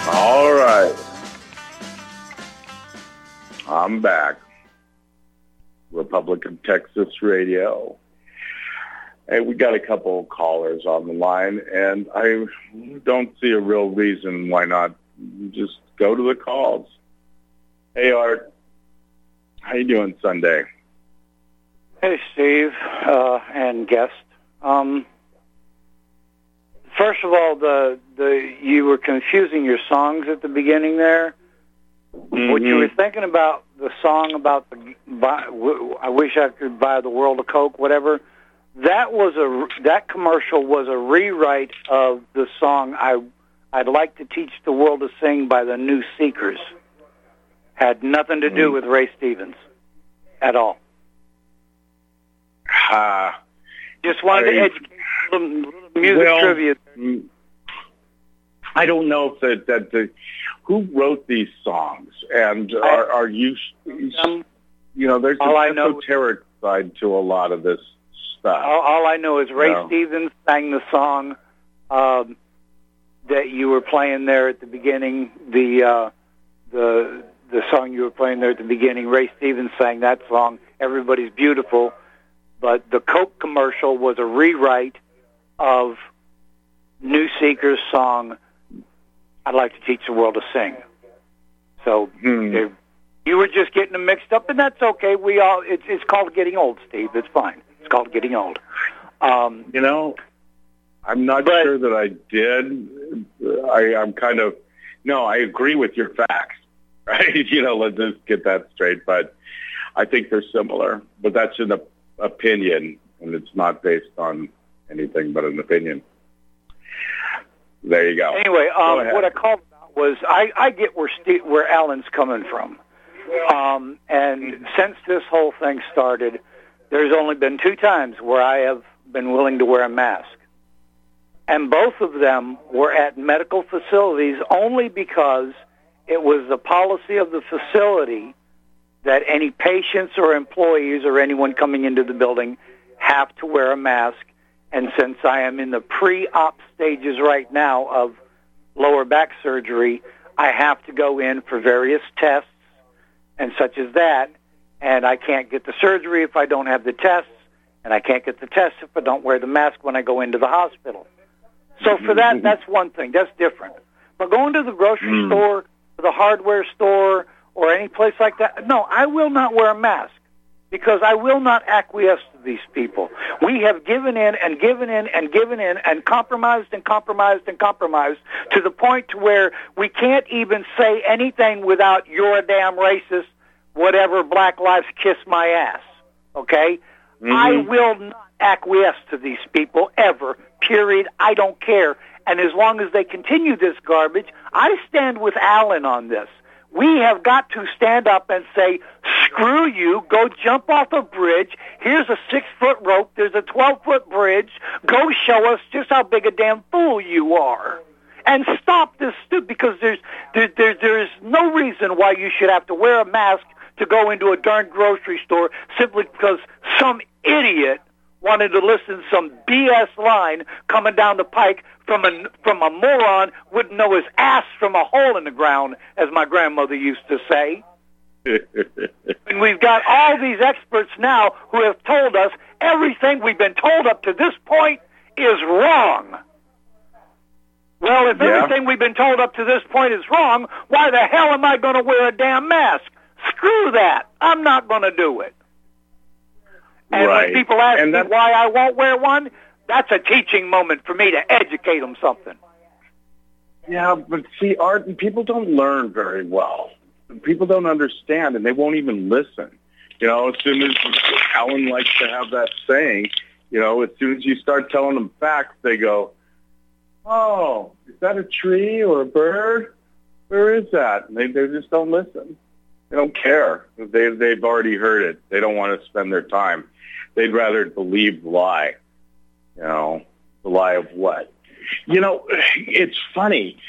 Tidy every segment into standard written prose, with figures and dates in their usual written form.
All right. I'm back. Republic of Texas Radio. Hey, we got a couple of callers on the line, and I don't see a real reason why not just go to the calls. Hey, Art. How you doing Sunday? Hey, Steve, and guest. First of all, you were confusing your songs at the beginning there. Mm-hmm. What you were thinking about, the song about I wish I could buy the world a Coke, whatever. That commercial was a rewrite of the song I'd like to teach the world to sing by the New Seekers. Had nothing to do with Ray Stevens at all. Just wanted to educate little music trivia. I don't know if that who wrote these songs, and are you there's an esoteric side to a lot of this stuff. All I know is Ray Stevens sang the song that you were playing there at the beginning. The song you were playing there at the beginning, Ray Stevens sang that song. Everybody's Beautiful. But the Coke commercial was a rewrite of New Seeker's song, I'd like to teach the world to sing. So you were just getting them mixed up, and that's okay. It's called getting old, Steve. It's fine. It's called getting old. I'm not sure that I did. I'm kind of, I agree with your facts, right? Let's just get that straight. But I think they're similar. But that's an opinion, and it's not based on anything but an opinion. There you go. Anyway, what I called about was I get where Alan's coming from. And since this whole thing started, there's only been 2 times where I have been willing to wear a mask. And both of them were at medical facilities only because it was the policy of the facility that any patients or employees or anyone coming into the building have to wear a mask. And since I am in the pre-op stages right now of lower back surgery, I have to go in for various tests and such as that. And I can't get the surgery if I don't have the tests, and I can't get the tests if I don't wear the mask when I go into the hospital. So for that, that's one thing. That's different. But going to the grocery store, or the hardware store, or any place like that, no, I will not wear a mask because I will not acquiesce to these people. We have given in and given in and given in and compromised and compromised and compromised to the point to where we can't even say anything without "you're a damn racist," whatever, Black Lives kiss my ass, okay? I will not acquiesce to these people ever, period. I don't care. And as long as they continue this garbage, I stand with Alan on this. We have got to stand up and say, screw you, go jump off a bridge. Here's a 6-foot rope. There's a 12-foot bridge. Go show us just how big a damn fool you are. And stop this because there's no reason why you should have to wear a mask to go into a darn grocery store simply because some idiot wanted to listen to some BS line coming down the pike from a moron wouldn't know his ass from a hole in the ground, as my grandmother used to say. And we've got all these experts now who have told us everything we've been told up to this point is wrong. Well, if everything we've been told up to this point is wrong, why the hell am I going to wear a damn mask? Screw that. I'm not going to do it. And when people ask me why I won't wear one, that's a teaching moment for me to educate them something. Yeah, but see, Art, people don't learn very well. People don't understand, and they won't even listen. As soon as Alan likes to have that saying, as soon as you start telling them facts, they go, oh, is that a tree or a bird? Where is that? And they just don't listen. They don't care. They've already heard it. They don't want to spend their time. They'd rather believe the lie. The lie of what? It's funny,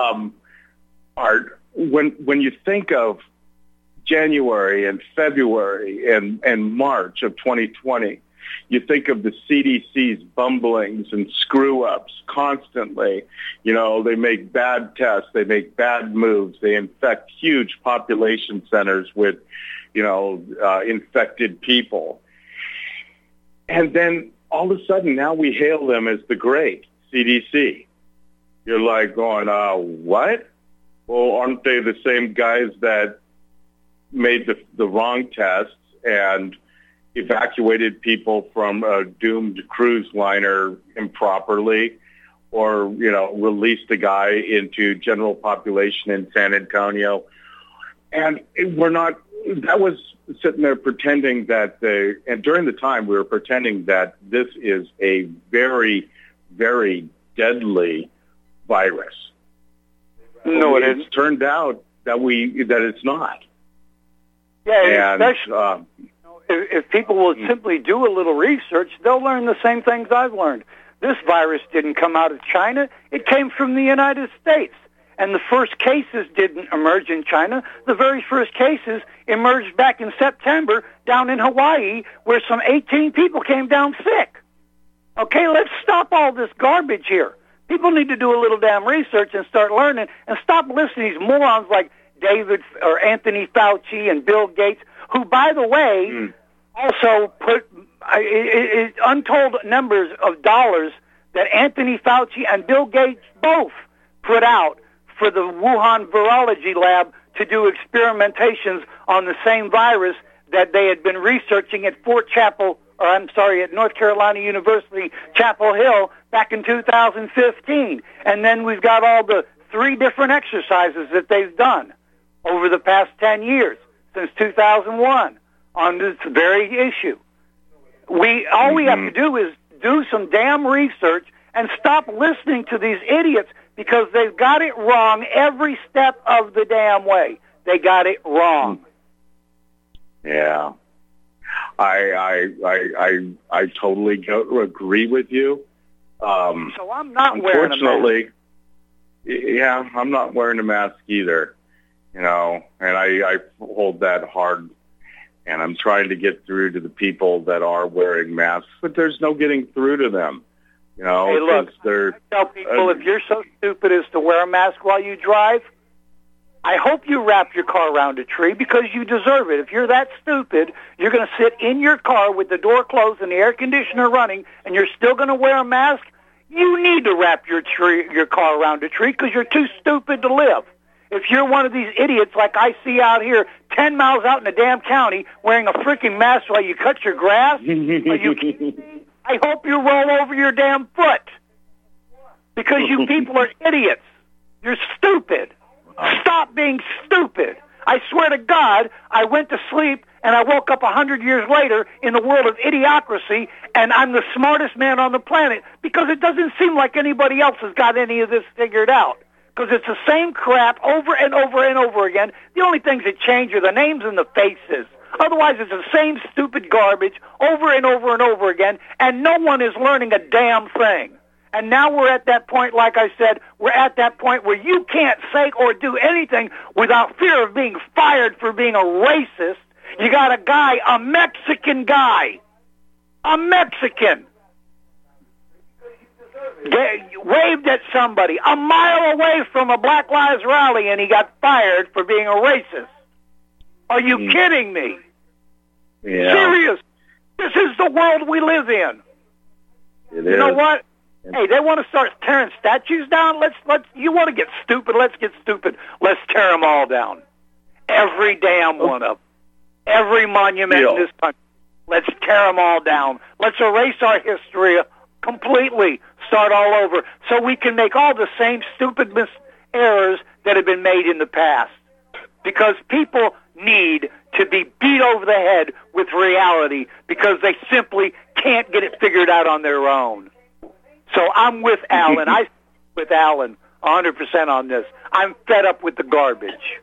Art, when you think of January and February and March of 2020, You think of the CDC's bumblings and screw-ups constantly. You know, they make bad tests. They make bad moves. They infect huge population centers with, you know, infected people. And then all of a sudden now we hail them as the great CDC. You're like going, what? Well, aren't they the same guys that made the wrong tests and evacuated people from a doomed cruise liner improperly, or, you know, released a guy into general population in San Antonio? And that was sitting there pretending that and during the time we were pretending that this is a very, very deadly virus. No, it isn't. It's turned out that it's not. Yeah, and especially if people will simply do a little research, they'll learn the same things I've learned. This virus didn't come out of China. It came from the United States. And the first cases didn't emerge in China. The very first cases emerged back in September down in Hawaii, where some 18 people came down sick. Okay, let's stop all this garbage here. People need to do a little damn research and start learning, and stop listening to these morons like David or Anthony Fauci and Bill Gates, who, by the way, also put untold numbers of dollars that Anthony Fauci and Bill Gates both put out for the Wuhan Virology Lab to do experimentations on the same virus that they had been researching at at North Carolina University, Chapel Hill, back in 2015. And then we've got all the 3 different exercises that they've done over the past 10 years, since 2001, on this very issue. All we have to do is do some damn research and stop listening to these idiots, because they've got it wrong every step of the damn way. They got it wrong. Yeah. I totally agree with you. So I'm not wearing a mask. Unfortunately, yeah, I'm not wearing a mask either. You know, and I hold that hard, and I'm trying to get through to the people that are wearing masks, but there's no getting through to them. You know, hey, look, I tell people, if you're so stupid as to wear a mask while you drive, I hope you wrap your car around a tree, because you deserve it. If you're that stupid, you're going to sit in your car with the door closed and the air conditioner running, and you're still going to wear a mask, you need to wrap your car around a tree, because you're too stupid to live. If you're one of these idiots like I see out here 10 miles out in the damn county wearing a freaking mask while you cut your grass, are you kidding me? I hope you roll over your damn foot, because you people are idiots. You're stupid. Stop being stupid. I swear to God, I went to sleep and I woke up 100 years later in the world of idiocracy, and I'm the smartest man on the planet, because it doesn't seem like anybody else has got any of this figured out. Because it's the same crap over and over and over again. The only things that change are the names and the faces. Otherwise, it's the same stupid garbage over and over and over again, and no one is learning a damn thing. And now we're at that point, like I said, we're at that point where you can't say or do anything without fear of being fired for being a racist. You got a guy, a Mexican guy, a Mexican, waved at somebody a mile away from a Black Lives rally, and he got fired for being a racist. Are you kidding me? Yeah. Serious. This is the world we live in. It you is. know what? Hey, they want to start tearing statues down? Let's. You want to get stupid? Let's get stupid. Let's tear them all down. Every damn one of them. Every monument in this country. Let's tear them all down. Let's erase our history completely. Start all over, so we can make all the same stupid errors that have been made in the past. Because people need to be beat over the head with reality, because they simply can't get it figured out on their own. So I'm with Alan. I'm with Alan 100% on this. I'm fed up with the garbage.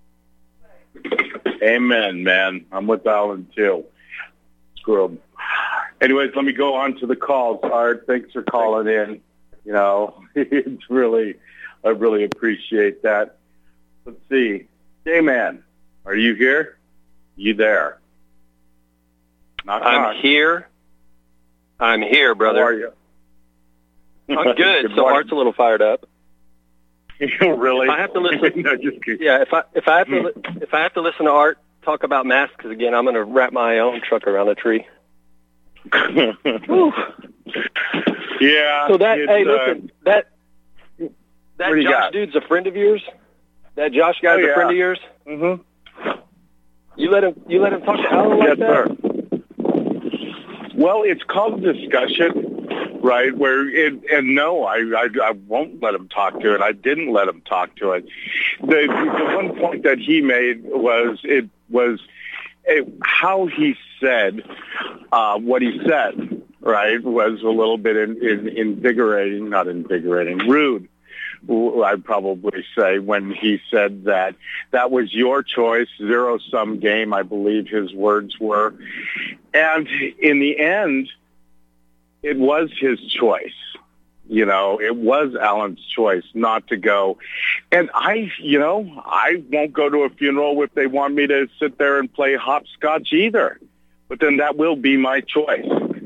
Amen, man. I'm with Alan, too. Screw 'em. Anyways, let me go on to the calls. Art, thanks for calling in. You know, it's really, I really appreciate that. Let's see. J-Man, are you here? You there? I'm here. I'm here, brother. How are you? I'm good. So Art's a little fired up. Really? If I have to listen, No, just kidding. yeah. If I have to listen to Art talk about masks again, I'm going to wrap my own truck around a tree. Yeah. So listen, that What do you Josh got? dude's a friend of yours. That Josh guy's a friend of yours. Mm-hmm. You let him talk to Alan like Yes, that? sir. Well, it's called discussion, right? No, I won't let him talk to it. I didn't let him talk to it. The one point that he made was how he said what he said, right, was a little bit rude. I'd probably say, when he said that was your choice, zero-sum game, I believe his words were. And in the end, it was his choice. You know, it was Alan's choice not to go. And I won't go to a funeral if they want me to sit there and play hopscotch either. But then that will be my choice.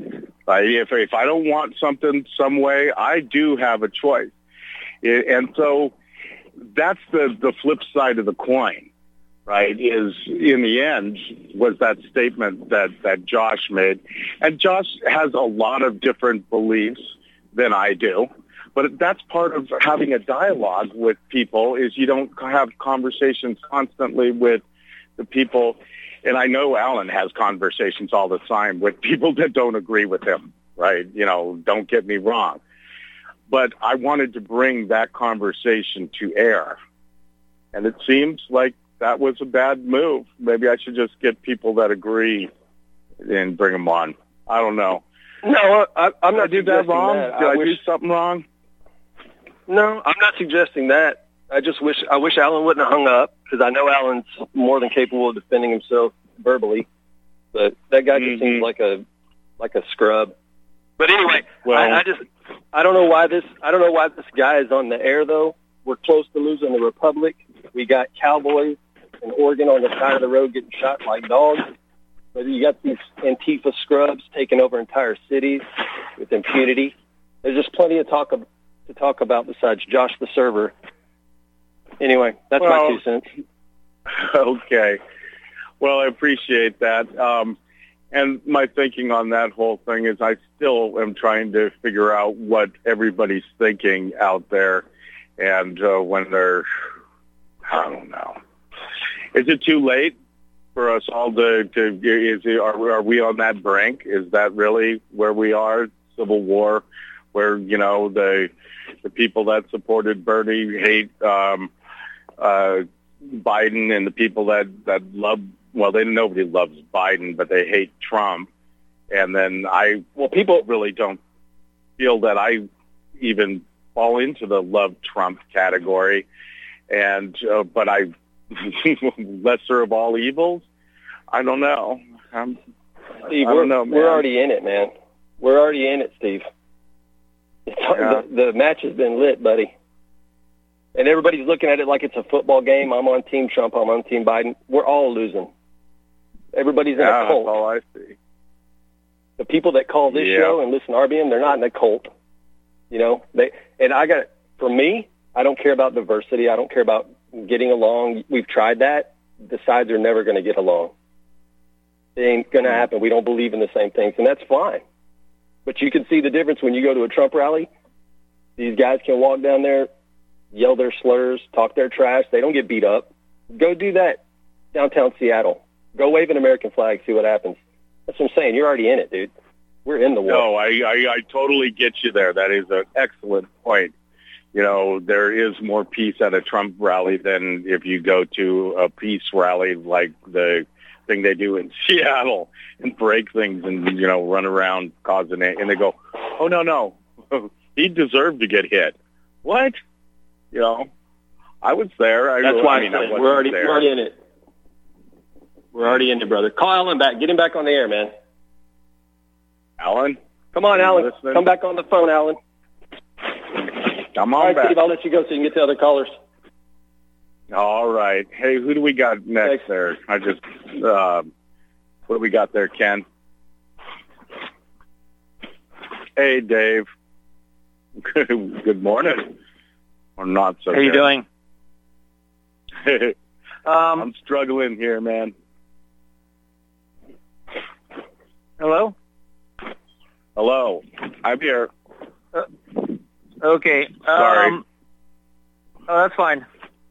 If I don't want something some way, I do have a choice. And so that's the flip side of the coin, right, is in the end was that statement that Josh made. And Josh has a lot of different beliefs than I do. But that's part of having a dialogue with people, is you don't have conversations constantly with the people. And I know Alan has conversations all the time with people that don't agree with him, right? You know, don't get me wrong. But I wanted to bring that conversation to air. And it seems like that was a bad move. Maybe I should just get people that agree and bring them on. I don't know. No, I'm not. Did I do that wrong? Did I do something wrong? No, I'm not suggesting that. I wish Alan wouldn't have hung up, because I know Alan's more than capable of defending himself verbally. But that guy just seems like a scrub. But anyway, well, I don't know why this guy is on the air, though. We're close to losing the Republic. We got cowboys in Oregon on the side of the road getting shot like dogs. But you got these Antifa scrubs taking over entire cities with impunity. There's just plenty of to talk about besides Josh the server. Anyway, that's my 2 cents. Okay. Well, I appreciate that. And my thinking on that whole thing is I still am trying to figure out what everybody's thinking out there. And when they're, I don't know. Is it too late for us all are we on that brink? Is that really where we are? Civil war, where, you know, the people that supported Bernie hate Biden, and the people that love, well, nobody loves Biden, but they hate Trump. And then people really don't feel that I even fall into the love Trump category. And, but lesser of all evils? I don't know. Steve, I don't know, man. We're already in it, man. We're already in it, Steve. The match has been lit, buddy. And everybody's looking at it like it's a football game. I'm on Team Trump. I'm on Team Biden. We're all losing. Everybody's in a cult. That's all I see. The people that call this show and listen to RBN, they're not in a cult. You know, for me, I don't care about diversity. I don't care about getting along. We've tried that. The sides are never going to get along. It ain't going to happen. We don't believe in the same things, and that's fine. But you can see the difference when you go to a Trump rally. These guys can walk down there, yell their slurs, talk their trash. They don't get beat up. Go do that downtown Seattle. Go wave an American flag, see what happens. That's what I'm saying. You're already in it, dude. We're in the war. No, I totally get you there. That is an excellent point. You know, there is more peace at a Trump rally than if you go to a peace rally like the thing they do in Seattle and break things and, you know, run around causing it. And they go, oh, no, he deserved to get hit. What? You know, I was there. That's why we're already in it. We're already in it, brother. Call Alan back. Get him back on the air, man. Alan? Come on, Alan. Listening? Come back on the phone, Alan. Come on all right, back. Steve, I'll let you go so you can get to other callers. All right. Hey, who do we got next there? What do we got there, Ken? Hey, Dave. Good morning. Or not so How you doing? I'm struggling here, man. Hello? Hello. I'm here. Okay. Sorry. Oh, that's fine.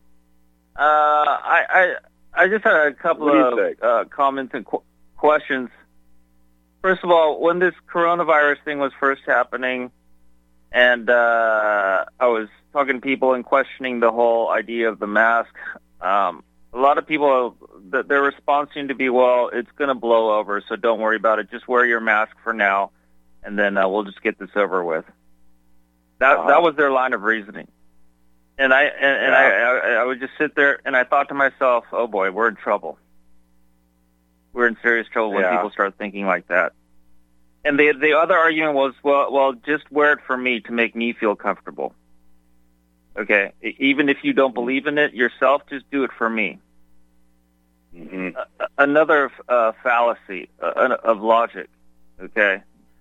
I just had a couple of comments and questions. First of all, when this coronavirus thing was first happening, and I was talking to people and questioning the whole idea of the mask, a lot of people, their response seemed to be, well, it's going to blow over, so don't worry about it. Just wear your mask for now, and then we'll just get this over with. That was their line of reasoning. And I would just sit there, and I thought to myself, oh, boy, we're in trouble. We're in serious trouble when people start thinking like that. And the other argument was, well, just wear it for me to make me feel comfortable. Okay? Even if you don't believe in it yourself, just do it for me. Mm-hmm. Another fallacy of logic. Okay?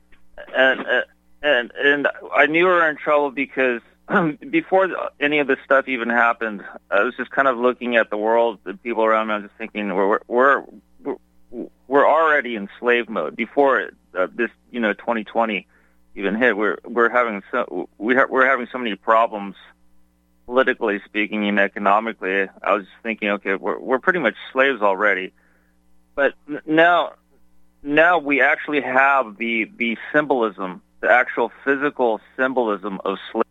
And I knew we were in trouble because before any of this stuff even happened, I was just kind of looking at the world, the people around me. I was just thinking, we're already in slave mode. Before this, 2020 even hit, we're having so many problems, politically speaking and economically. I was just thinking, okay, we're pretty much slaves already. But now we actually have the symbolism, the actual physical symbolism of slavery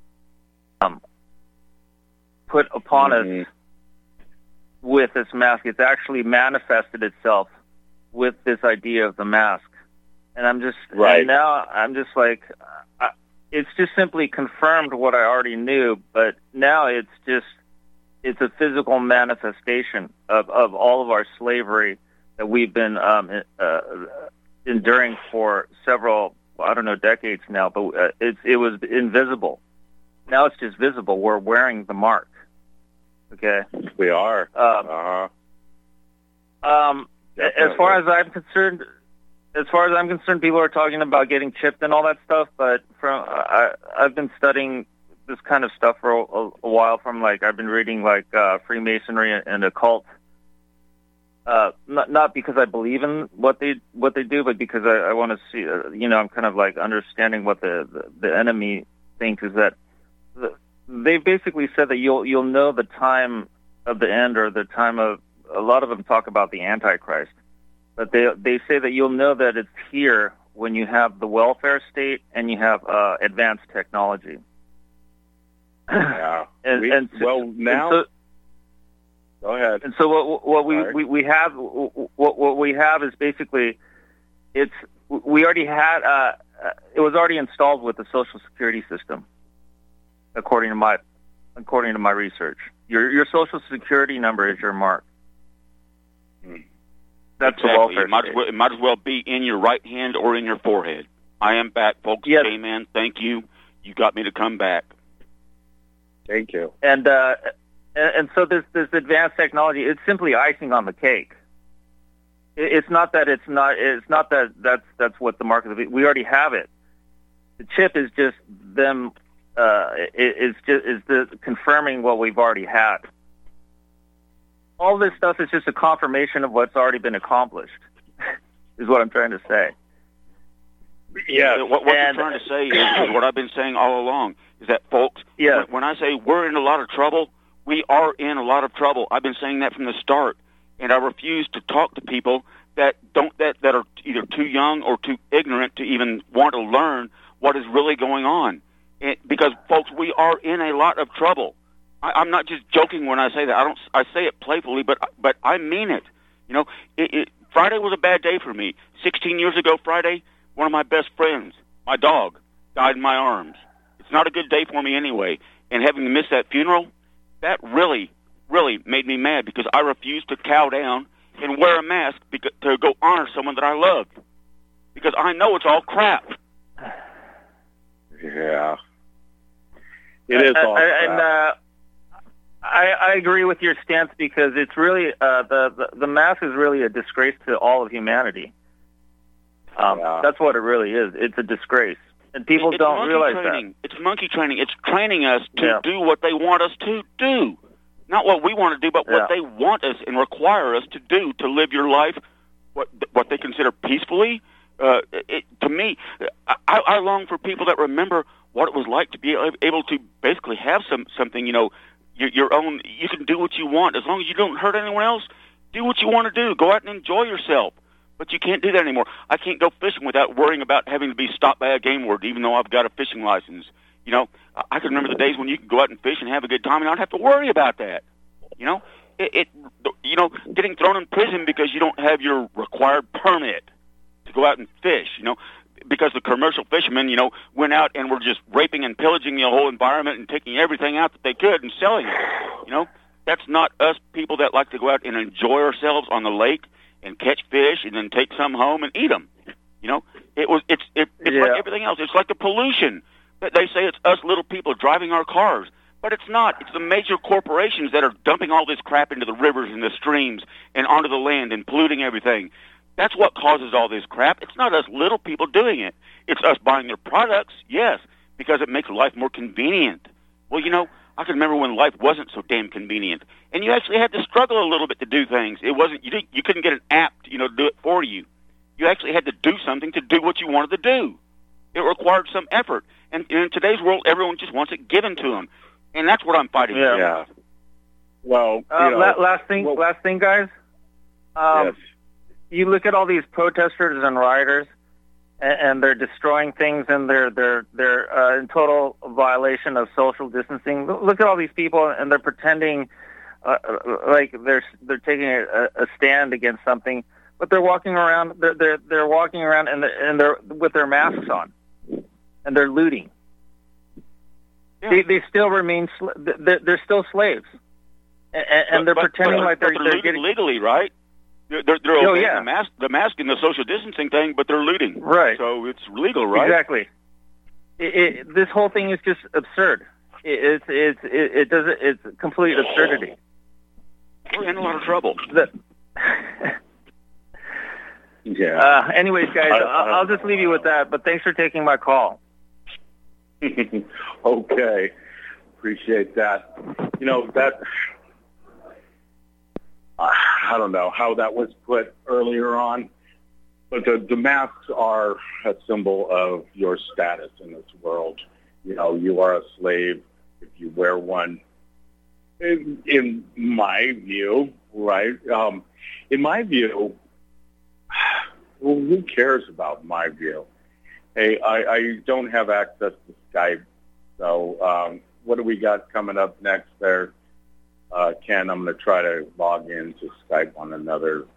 put upon us with this mask. It's actually manifested itself with this idea of the mask. And I'm just, and now I'm just like, it's just simply confirmed what I already knew, but now it's a physical manifestation of all of our slavery that we've been enduring for several, decades now, but it was invisible. Now it's just visible. We're wearing the mark. Okay? We are. As far as I'm concerned, people are talking about getting chipped and all that stuff, but I've been studying this kind of stuff for a while. I've been reading Freemasonry and occult. Not because I believe in what they do, but because I want to see. I'm kind of understanding what the enemy thinks is that they basically said that you'll know the time of the end, or the time of. A lot of them talk about the Antichrist, but they say that you'll know that it's here when you have the welfare state and you have advanced technology. Yeah. Go ahead. And so what we have is basically we already had it was already installed with the Social Security system, according to my research. Your Social Security number is your mark. That's exactly. The welfare. It might as well be in your right hand or in your forehead. I am back, folks. Yes. Amen. Thank you. You got me to come back. Thank you. And so this advanced technology, it's simply icing on the cake. It's not that that's what the market is. We already have it. The chip is just them. Is confirming what we've already had. All this stuff is just a confirmation of what's already been accomplished, is what I'm trying to say. Yeah. What you're trying to say is what I've been saying all along, is that, folks, when I say we're in a lot of trouble, we are in a lot of trouble. I've been saying that from the start, and I refuse to talk to people that are either too young or too ignorant to even want to learn what is really going on. Because, folks, we are in a lot of trouble. I'm not just joking when I say that. I say it playfully, but I mean it. Friday was a bad day for me. 16 years ago Friday, one of my best friends, my dog, died in my arms. It's not a good day for me anyway. And having to miss that funeral, that really, really made me mad, because I refused to cow down and wear a mask to go honor someone that I loved. Because I know it's all crap. Yeah. It is all crap. And I agree with your stance, because it's really the mask is really a disgrace to all of humanity. That's what it really is. It's a disgrace, And people don't realize that. It's monkey training. It's training us to do what they want us to do. Not what we want to do, but what they want us and require us to do to live your life, what they consider peacefully. To me, I long for people that remember what it was like to be able to basically have something, your own. You can do what you want as long as you don't hurt anyone else. Do what you want to do. Go out and enjoy yourself. But you can't do that anymore. I can't go fishing without worrying about having to be stopped by a game warden, even though I've got a fishing license. I can remember the days when you could go out and fish and have a good time, and I don't have to worry about that. Getting thrown in prison because you don't have your required permit to go out and fish. Because the commercial fishermen, went out and were just raping and pillaging the whole environment and taking everything out that they could and selling it. That's not us people that like to go out and enjoy ourselves on the lake and catch fish and then take some home and eat them. It's like everything else. It's like the pollution. They say it's us little people driving our cars, but it's not. It's the major corporations that are dumping all this crap into the rivers and the streams and onto the land and polluting everything. That's what causes all this crap. It's not us little people doing it. It's us buying their products, yes, because it makes life more convenient. Well, I can remember when life wasn't so damn convenient, and you actually had to struggle a little bit to do things. It wasn't you couldn't get an app, to do it for you. You actually had to do something to do what you wanted to do. It required some effort, and in today's world, everyone just wants it given to them, and that's what I'm fighting for. Yeah. Well, last thing, guys. Yes. You look at all these protesters and rioters, and they're destroying things, and they're in total violation of social distancing. Look at all these people, and they're pretending like they're taking a stand against something, but they're walking around. They're walking around, and they're with their masks on, and they're looting. Yeah. They still remain. They're still slaves, and they're pretending like they're getting legally, right? They're obeying the mask and the social distancing thing, but they're looting. Right. So it's legal, right? Exactly. This whole thing is just absurd. It's complete absurdity. We're in a lot of trouble. Anyways, guys, I'll just leave you with that. But thanks for taking my call. Okay. Appreciate that. That. I don't know how that was put earlier on, but the masks are a symbol of your status in this world. You are a slave if you wear one. In my view, right? In my view, well, who cares about my view? Hey, I don't have access to Skype, so what do we got coming up next there? Ken, I'm going to try to log in to Skype on another.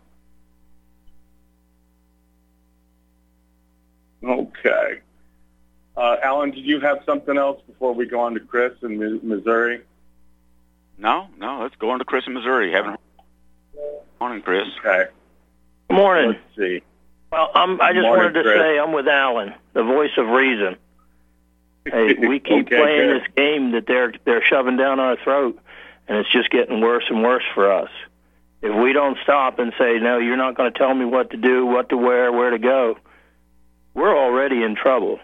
Okay. Alan, did you have something else before we go on to Chris in Missouri? No. Let's go on to Chris in Missouri. Morning, Chris. Okay. Morning. Let's see. Well, I just wanted to say I'm with Alan, the voice of reason. Hey, we keep playing this game that they're shoving down our throat. And it's just getting worse and worse for us. If we don't stop and say, no, you're not going to tell me what to do, what to wear, where to go, we're already in trouble.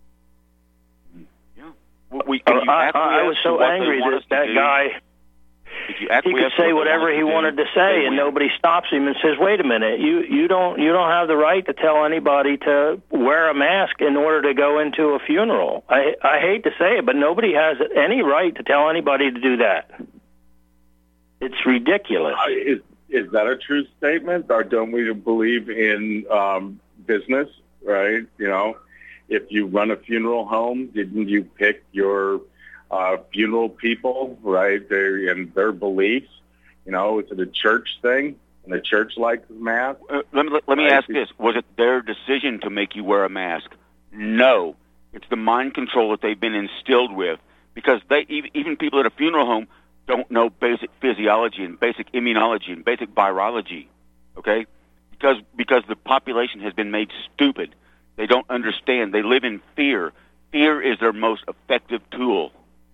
Yeah. I was so angry that guy, he could say whatever he wanted to say, and nobody stops him and says, wait a minute, you don't have the right to tell anybody to wear a mask in order to go into a funeral. I hate to say it, but nobody has any right to tell anybody to do that. It's ridiculous. Is that a true statement, or don't we believe in business, right? If you run a funeral home, didn't you pick your funeral people, right? And their beliefs. Is it a church thing? And the church likes a mask? Let me ask this. Was it their decision to make you wear a mask? No. It's the mind control that they've been instilled with. Because even people at a funeral home don't know basic physiology and basic immunology and basic virology, okay? Because the population has been made stupid. They don't understand. They live in fear. Fear is their most effective tool.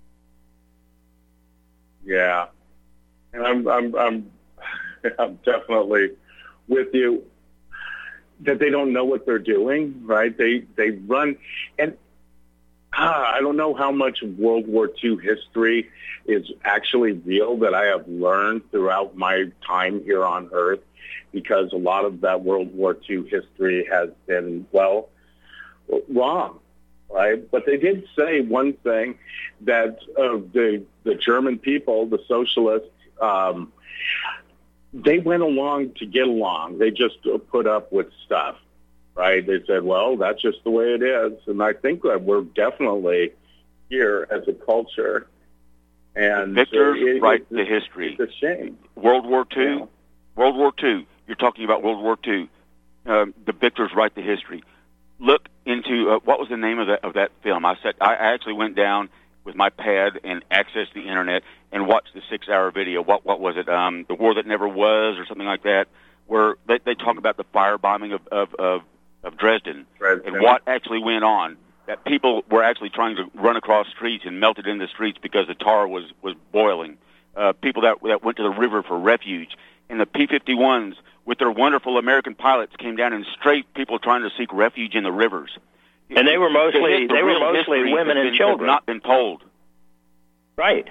Yeah, and I'm definitely with you that they don't know what they're doing, right? They run, and I don't know how much of World War II history is actually real that I have learned throughout my time here on Earth, because a lot of that World War II history has been, well, wrong, right? But they did say one thing, that the German people, the socialists, they went along to get along. They just put up with stuff, right? They said, well, that's just the way it is. And I think that we're definitely here as a culture. And Victors write the history. It's a shame. World War II. Yeah. World War II. You're talking about World War II. The victors write the history. Look into what was the name of that film. I actually went down with my pad and accessed the internet and watched the 6-hour video. What was it? The War That Never Was, or something like that, where they talk about the firebombing of Dresden and what actually went on. That people were actually trying to run across streets and melted in the streets because the tar was boiling. People that went to the river for refuge. And the P-51s, with their wonderful American pilots, came down and strafed people trying to seek refuge in the rivers. And they were mostly women and children. Not been told. Right.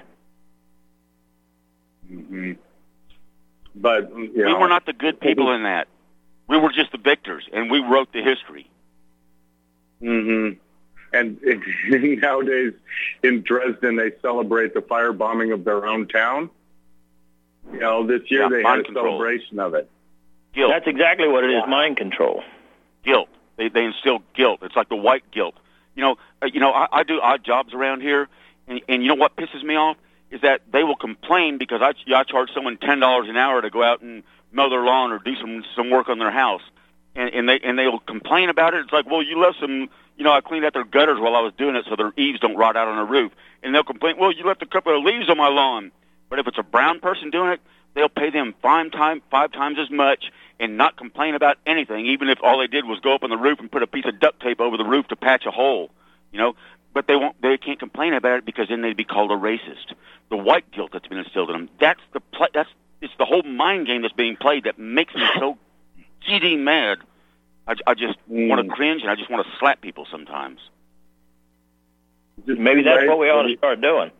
Mm-hmm. But we were not the good people in that. We were just the victors, and we wrote the history. Mm-hmm. And nowadays in Dresden, they celebrate the firebombing of their own town. You know, this year they had a celebration of it. Guilt. That's exactly what it is, mind control. Guilt. They instill guilt. It's like the white guilt. I do odd jobs around here, and you know what pisses me off is that they will complain because I charge someone $10 an hour to go out and mow their lawn or do some work on their house, and they will complain about it. It's like, well, you left some, I cleaned out their gutters while I was doing it so their eaves don't rot out on the roof, and they'll complain, well, you left a couple of leaves on my lawn. But if it's a brown person doing it, they'll pay them 5 times as much and not complain about anything, even if all they did was go up on the roof and put a piece of duct tape over the roof to patch a hole, But they can't complain about it because then they'd be called a racist. The white guilt that's been instilled in them, it's the whole mind game that's being played that makes me so giddy mad. I just want to cringe, and I just want to slap people sometimes. Maybe that's what we ought to start doing.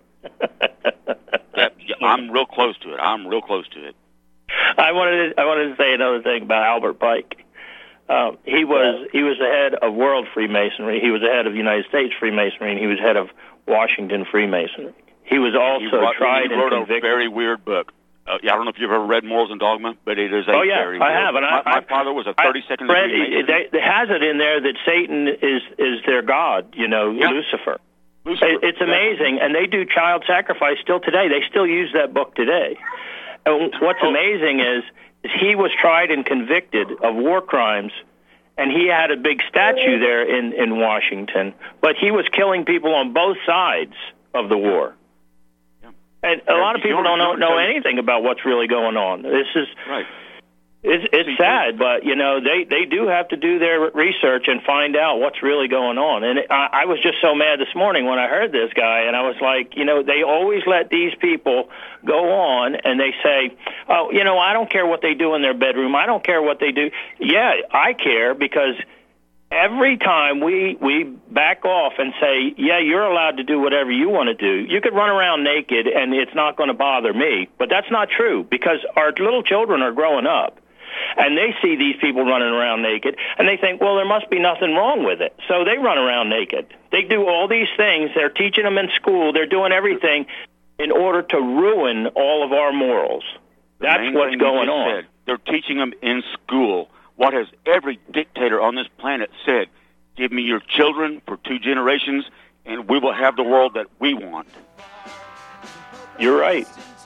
I'm real close to it. I wanted to say another thing about Albert Pike. He was the head of World Freemasonry. He was the head of United States Freemasonry, and he was head of Washington Freemasonry. He was also tried and convicted. He wrote a very weird book. I don't know if you've ever read Morals and Dogma, but it is a very I have. And my father was a 32nd degree Mason. It has it in there that Satan is their god, Lucifer. It's amazing, and they do child sacrifice still today. They still use that book today. And what's amazing is he was tried and convicted of war crimes, and he had a big statue there in Washington, but he was killing people on both sides of the war. And a lot of people don't know anything about what's really going on. This is right. It's sad, but they do have to do their research and find out what's really going on. And I was just so mad this morning when I heard this guy, and I was like, they always let these people go on, and they say, oh, I don't care what they do in their bedroom. I don't care what they do. Yeah, I care, because every time we back off and say, yeah, you're allowed to do whatever you want to do. You could run around naked, and it's not going to bother me. But that's not true, because our little children are growing up. And they see these people running around naked, and they think, well, there must be nothing wrong with it. So they run around naked. They do all these things. They're teaching them in school. They're doing everything in order to ruin all of our morals. That's what's going on. They're teaching them in school. What has every dictator on this planet said? Give me your children for 2 generations, and we will have the world that we want. You're right.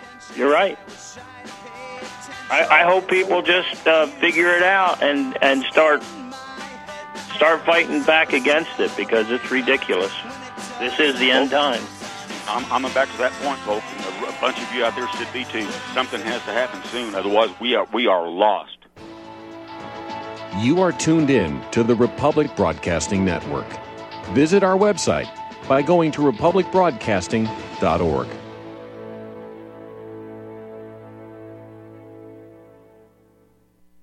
I hope people just figure it out and start fighting back against it, because it's ridiculous. This is the end time. I'm back to that point, folks, and a bunch of you out there should be too. Something has to happen soon, otherwise we are lost. You are tuned in to the Republic Broadcasting Network. Visit our website by going to republicbroadcasting.org.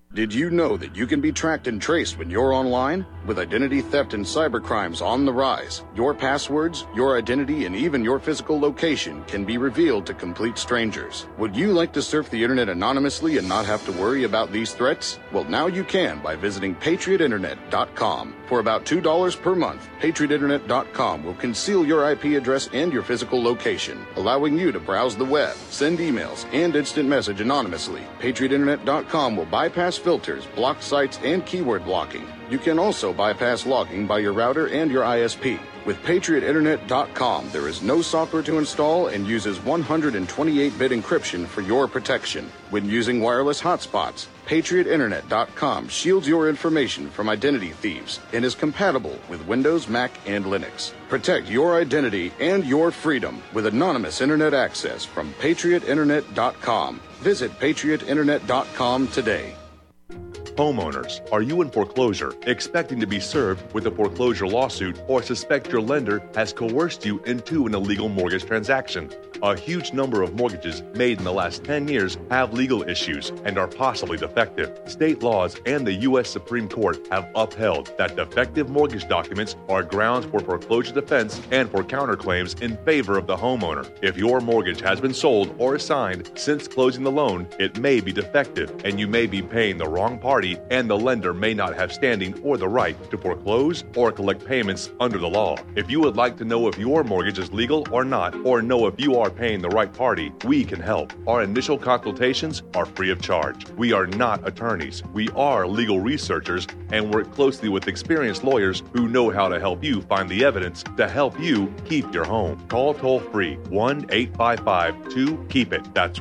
Did you know that you can be tracked and traced when you're online? With identity theft and cybercrimes on the rise, your passwords, your identity, and even your physical location can be revealed to complete strangers. Would you like to surf the internet anonymously and not have to worry about these threats? Well, now you can by visiting patriotinternet.com. For about $2 per month, patriotinternet.com will conceal your IP address and your physical location, allowing you to browse the web, send emails, and instant message anonymously. patriotinternet.com will bypass filters, block sites, and keyword blocking. You can also bypass logging by your router and your ISP. With patriotinternet.com, there is no software to install and uses 128-bit encryption for your protection. When using wireless hotspots, patriotinternet.com shields your information from identity thieves and is compatible with Windows, Mac, and Linux. Protect your identity and your freedom with anonymous internet access from patriotinternet.com. Visit patriotinternet.com today. Homeowners, are you in foreclosure, expecting to be served with a foreclosure lawsuit, or suspect your lender has coerced you into an illegal mortgage transaction? A huge number of mortgages made in the last 10 years have legal issues and are possibly defective. State laws and the U.S. Supreme Court have upheld that defective mortgage documents are grounds for foreclosure defense and for counterclaims in favor of the homeowner. If your mortgage has been sold or assigned since closing the loan, it may be defective and you may be paying the wrong party, and the lender may not have standing or the right to foreclose or collect payments under the law. If you would like to know if your mortgage is legal or not, or know if you are paying the right party, we can help. Our initial consultations are free of charge. We are not attorneys. We are legal researchers and work closely with experienced lawyers who know how to help you find the evidence to help you keep your home. Call toll-free 1-855-2-KEEP-IT. That's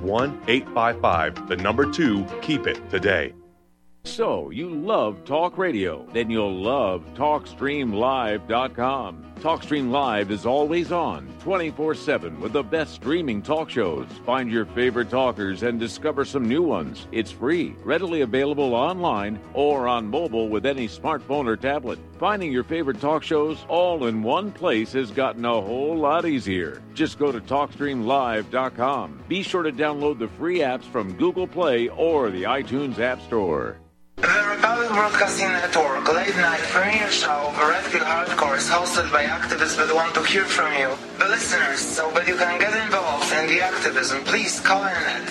1-855-2-KEEP-IT today. So, you love talk radio? Then you'll love TalkStreamLive.com. TalkStream Live is always on, 24/7, with the best streaming talk shows. Find your favorite talkers and discover some new ones. It's free, readily available online or on mobile with any smartphone or tablet. Finding your favorite talk shows all in one place has gotten a whole lot easier. Just go to TalkStreamLive.com. Be sure to download the free apps from Google Play or the iTunes App Store. The Republic Broadcasting Network late-night premiere show, Red Pill Hardcore, is hosted by activists that want to hear from you, the listeners. So that you can get involved in the activism, please call in at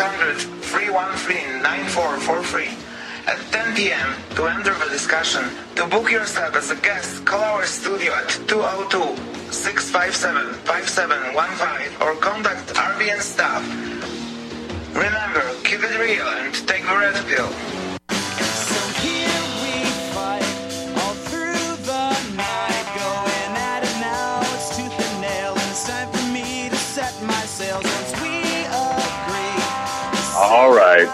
800-313-9443 at 10 p.m. to enter the discussion. To book yourself as a guest, call our studio at 202-657-5715 or contact RBN staff. Remember, keep it real and take the Red Pill. All right.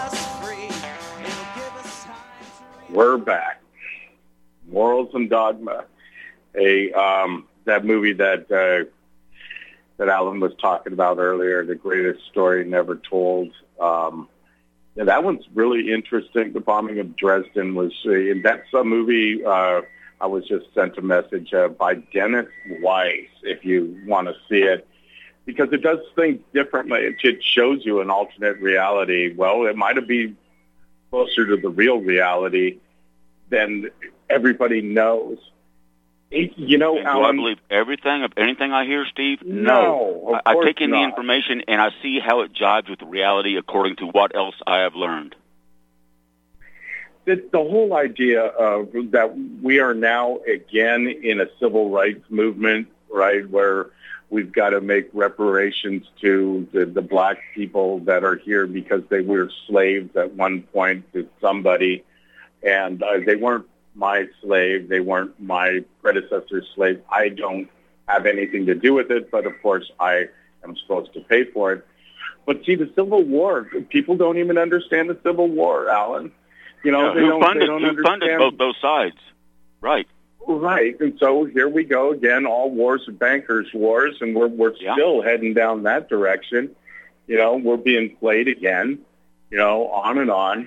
We're back. Morals and Dogma. That movie that Alan was talking about earlier, The Greatest Story Never Told. That one's really interesting. The bombing of Dresden was, that's a movie, I was just sent a message by Dennis Weiss, if you want to see it. Because it does things differently. It shows you an alternate reality. Well, it might be closer to the real reality than everybody knows. Alan, do I believe anything I hear, Steve? No. I take in the information and I see how it jives with reality according to what else I have learned. The whole idea of that we are now again in a civil rights movement, right, where we've got to make reparations to the black people that are here because they were slaves at one point to somebody, and they weren't my slave. They weren't my predecessor's slave. I don't have anything to do with it, but of course I am supposed to pay for it. But see, the Civil War, people don't even understand the Civil War, Alan. Who funded both those sides? Right. Right, and so here we go again. All wars are bankers' wars, and we're still heading down that direction. We're being played again. On and on.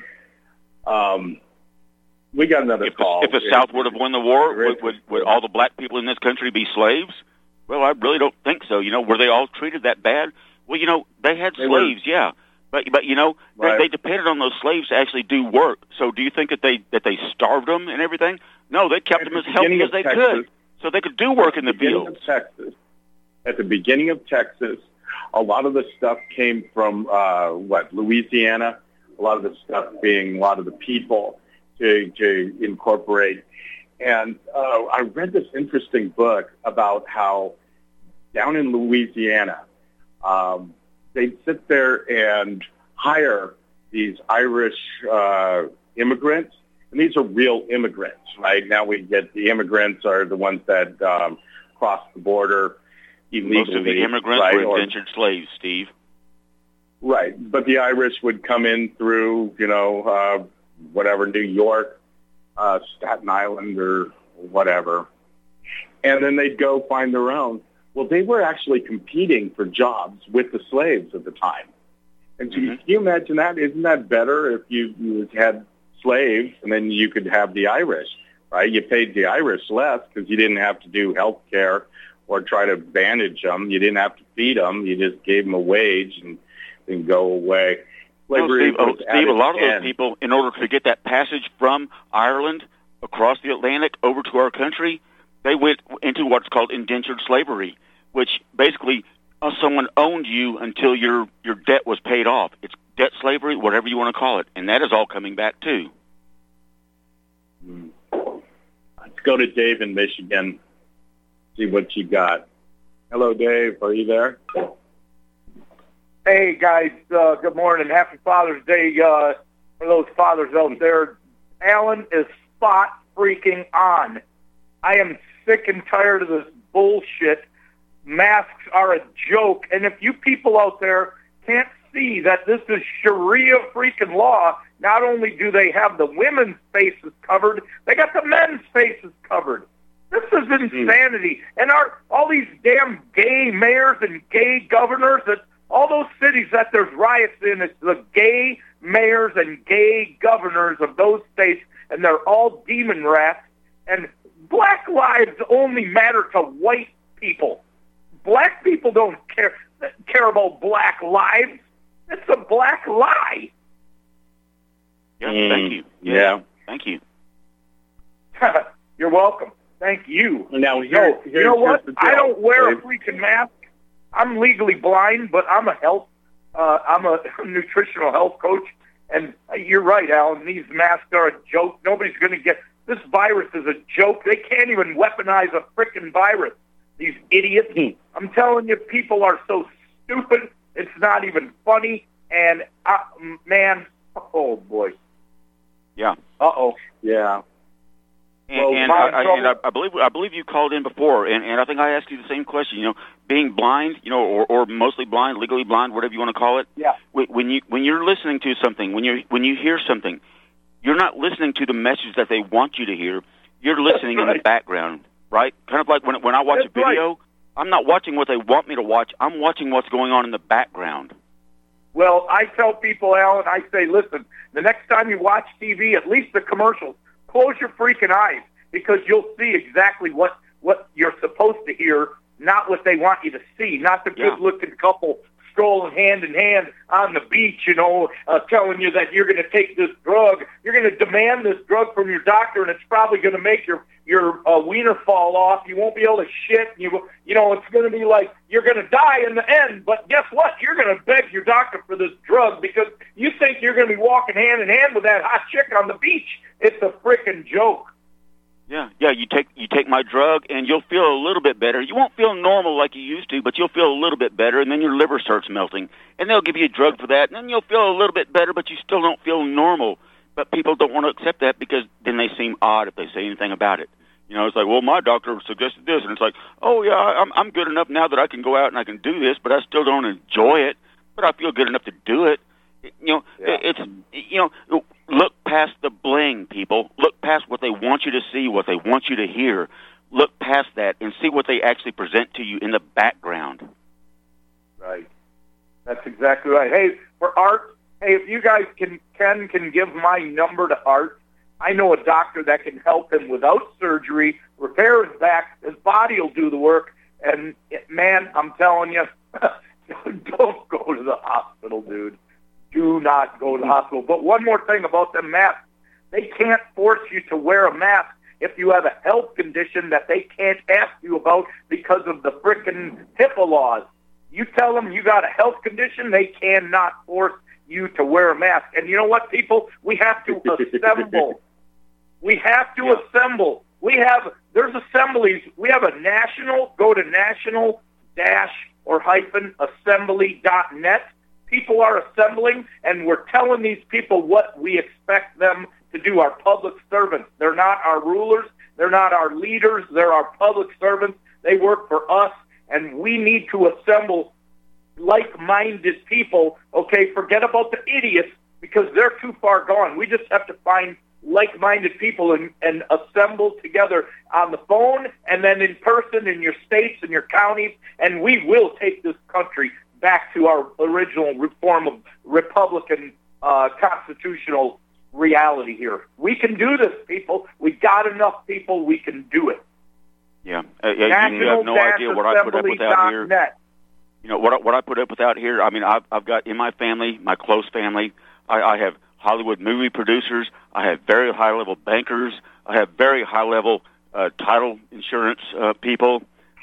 We got another call. If the South would have won the war, would all the black people in this country be slaves? Well, I really don't think so. Were they all treated that bad? Well, they had slaves, yeah, But you know, they depended on those slaves to actually do work. So do you think that they starved them and everything? No, they kept them as healthy as they could, so they could do work in the fields. At the beginning of Texas, a lot of the stuff came from Louisiana. A lot of the stuff being a lot of the people to incorporate. And I read this interesting book about how down in Louisiana, they'd sit there and hire these Irish immigrants, and these are real immigrants, right? Now we get the immigrants are the ones that cross the border illegally. Most of the immigrants were indentured slaves, Steve. Right, but the Irish would come in through, New York, Staten Island, or whatever, and then they'd go find their own. Well, they were actually competing for jobs with the slaves at the time. And so can you imagine that? Isn't that better if you had slaves and then you could have the Irish, right? You paid the Irish less because you didn't have to do health care or try to bandage them. You didn't have to feed them. You just gave them a wage and then go away. Steve, a lot of those people, in order to get that passage from Ireland across the Atlantic over to our country, they went into what's called indentured slavery, which basically someone owned you until your debt was paid off. It's debt slavery, whatever you want to call it, and that is all coming back too. Let's go to Dave in Michigan, see what you got. Hello, Dave. Are you there? Hey, guys. Good morning. Happy Father's Day for those fathers out there. Alan is spot freaking on. I am sick and tired of this bullshit. Masks are a joke. And if you people out there can't see that this is Sharia freaking law, not only do they have the women's faces covered, they got the men's faces covered. This is insanity. And all these damn gay mayors and gay governors, all those cities that there's riots in, it's the gay mayors and gay governors of those states, and they're all demon rats. And black lives only matter to white people. Black people don't care about black lives. It's a black lie. Yeah, thank you. Yeah. Thank you. You're welcome. Thank you. Now, you know what? I don't wear a freaking mask. I'm legally blind, but I'm I'm a nutritional health coach. And you're right, Alan. These masks are a joke. Nobody's going to get this virus is a joke. They can't even weaponize a freaking virus. These idiots. I'm telling you, people are so stupid. It's not even funny. And man, oh boy. Yeah. Yeah. And I believe you called in before, and I think I asked you the same question. You know, being blind, or mostly blind, legally blind, whatever you want to call it. Yeah. When you're listening to something, when you hear something, you're not listening to the message that they want you to hear. You're listening in the background, right? Kind of like when I watch a video, I'm not watching what they want me to watch. I'm watching what's going on in the background. Well, I tell people, Alan, I say, listen, the next time you watch TV, at least the commercials, close your freaking eyes, because you'll see exactly what you're supposed to hear, not what they want you to see, not the good-looking couple strolling hand in hand on the beach, telling you that you're going to take this drug. You're going to demand this drug from your doctor, and it's probably going to make your wiener fall off. You won't be able to shit. It's going to be like you're going to die in the end. But guess what? You're going to beg your doctor for this drug because you think you're going to be walking hand in hand with that hot chick on the beach. It's a freaking joke. Yeah. You take my drug, and you'll feel a little bit better. You won't feel normal like you used to, but you'll feel a little bit better, and then your liver starts melting. And they'll give you a drug for that, and then you'll feel a little bit better, but you still don't feel normal. But people don't want to accept that because then they seem odd if they say anything about it. It's like, well, my doctor suggested this, and it's like, oh yeah, I'm good enough now that I can go out and I can do this, but I still don't enjoy it. But I feel good enough to do it. Look past the bling, people. Look past what they want you to see, what they want you to hear. Look past that and see what they actually present to you in the background. Right. That's exactly right. Hey, for Art, if you guys can give my number to Art. I know a doctor that can help him without surgery, repair his back. His body will do the work. And, man, I'm telling you, don't go to the hospital, dude. do not go to the hospital. But one more thing about them masks. They can't force you to wear a mask if you have a health condition that they can't ask you about because of the frickin' HIPAA laws. You tell them you got a health condition, they cannot force you to wear a mask. And you know what, people? We have to assemble. We have to assemble. There's assemblies. We have a go to national-assembly.net. People are assembling, and we're telling these people what we expect them to do. Our public servants. They're not our rulers. They're not our leaders. They're our public servants. They work for us, and we need to assemble like-minded people. Okay, forget about the idiots because they're too far gone. We just have to find like-minded people and assemble together on the phone and then in person in your states and your counties, and we will take this country back to our original form of Republican constitutional reality here. We can do this, people. We got enough people. We can do it. Yeah. You have no idea what I put up with out here. You know, what I put up with out here, I mean, I've got in my family, my close family, I have Hollywood movie producers. I have very high-level bankers. I have very high-level title insurance people.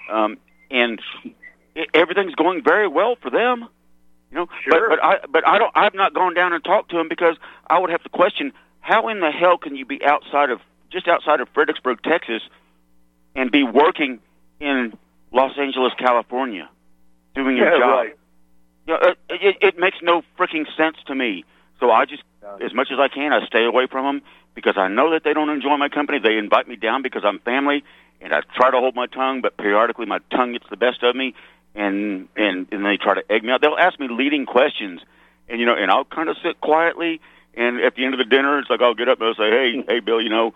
And everything's going very well for them. You know, sure. I've not gone down and talked to them because I would have to question how in the hell can you be just outside of Fredericksburg, Texas, and be working in Los Angeles, California, doing your job. Right. You know, it makes no freaking sense to me. So I just, as much as I can, I stay away from them because I know that they don't enjoy my company. They invite me down because I'm family, and I try to hold my tongue, but periodically my tongue gets the best of me, and they try to egg me out. They'll ask me leading questions, and you know, and I'll kind of sit quietly. And at the end of the dinner, it's like I'll get up and I'll say, "Hey, Bill, you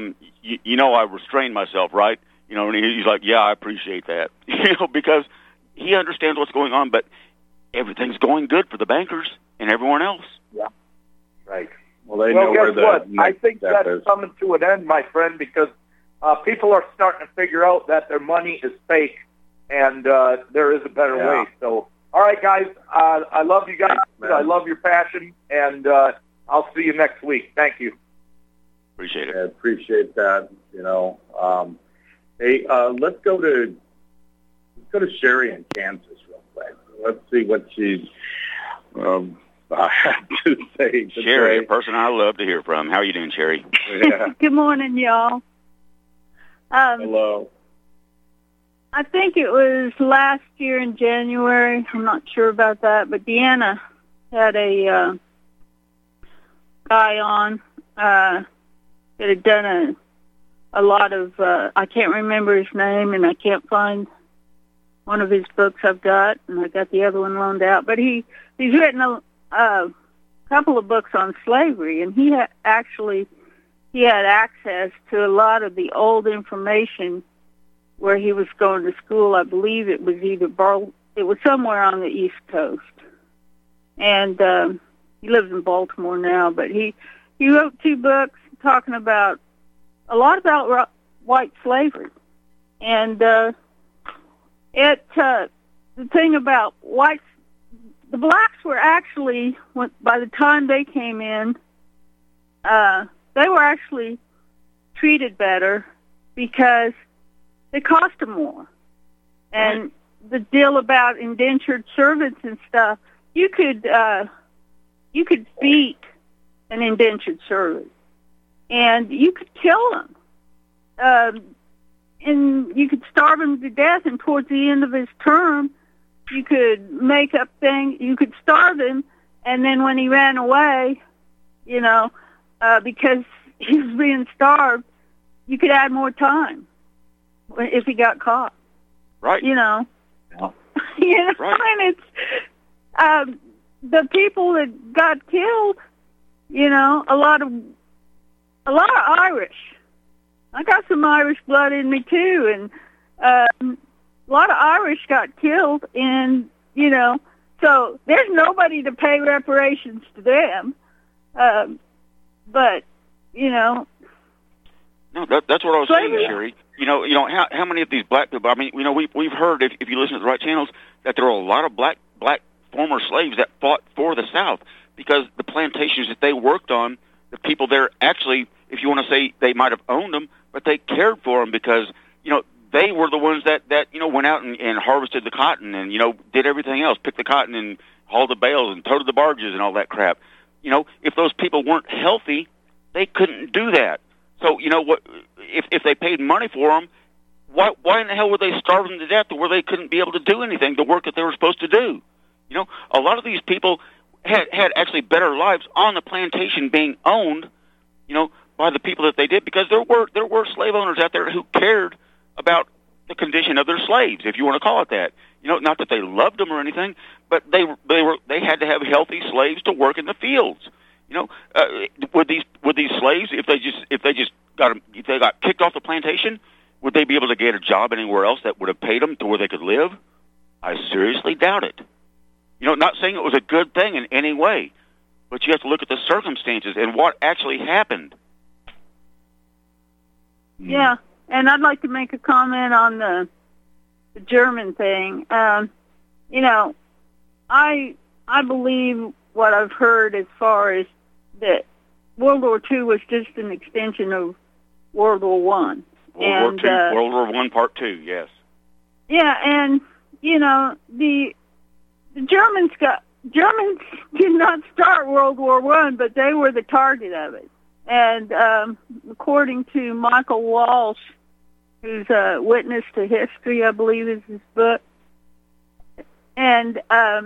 know, I restrained myself, right?" You know, and he's like, "Yeah, I appreciate that," you know, because he understands what's going on, but everything's going good for the bankers and everyone else. Yeah, right. Well, they know where what? I think that's coming to an end, my friend, because people are starting to figure out that their money is fake, and there is a better way. So, all right, guys, I love you guys. I love your passion, and I'll see you next week. Thank you. Appreciate it. I appreciate that. You know, hey, let's go to Sherry in Kansas real quick. Let's see what she's I have to say. Sherry, a person I love to hear from. How are you doing, Sherry? Yeah. Good morning, y'all. Hello. I think it was last year in January. I'm not sure about that, but Deanna had a guy on that had done a lot of, I can't remember his name, and I can't find one of his books I've got, and I got the other one loaned out. But he's written a couple of books on slavery, and he had access to a lot of the old information where he was going to school. I believe it was it was somewhere on the East Coast, and he lives in Baltimore now. But he wrote 2 books talking about a lot about white slavery, and the thing about whites. The blacks were actually, by the time they came in, they were actually treated better because they cost them more. And the deal about indentured servants and stuff, you could beat an indentured servant, and you could kill them, and you could starve him to death. And towards the end of his term, you could make up things. You could starve him, and then when he ran away, you know, because he was being starved, you could add more time if he got caught. Right. You know. Yeah. You know, right. And it's the people that got killed. You know, a lot of Irish. I got some Irish blood in me too, and a lot of Irish got killed, and, you know, so there's nobody to pay reparations to them. But, you know. No, that's what I was saying, Sherry. You know, how many of these black people, I mean, you know, we've heard, if you listen to the right channels, that there are a lot of black former slaves that fought for the South. because the plantations that they worked on, the people there actually, if you want to say they might have owned them, but they cared for them because, they were the ones that went out and harvested the cotton and, did everything else, picked the cotton and hauled the bales and toted the barges and all that crap. If those people weren't healthy, they couldn't do that. So, what? If they paid money for them, why in the hell would they starve them to death to where they couldn't be able to do anything, the work that they were supposed to do? A lot of these people had actually better lives on the plantation being owned, by the people that they did, because there were slave owners out there who cared about the condition of their slaves, if you want to call it that. Not that they loved them or anything, but they had to have healthy slaves to work in the fields. Would these slaves, if they got kicked off the plantation, would they be able to get a job anywhere else that would have paid them to where they could live? I seriously doubt it. Not saying it was a good thing in any way, but you have to look at the circumstances and what actually happened. Yeah, and I'd like to make a comment on the German thing. I believe what I've heard as far as that World War II was just an extension of World War One. World War One Part 2, yes. Yeah, and the Germans did not start World War One, but they were the target of it. And according to Michael Walsh, who's a Witness to History, I believe is his book, and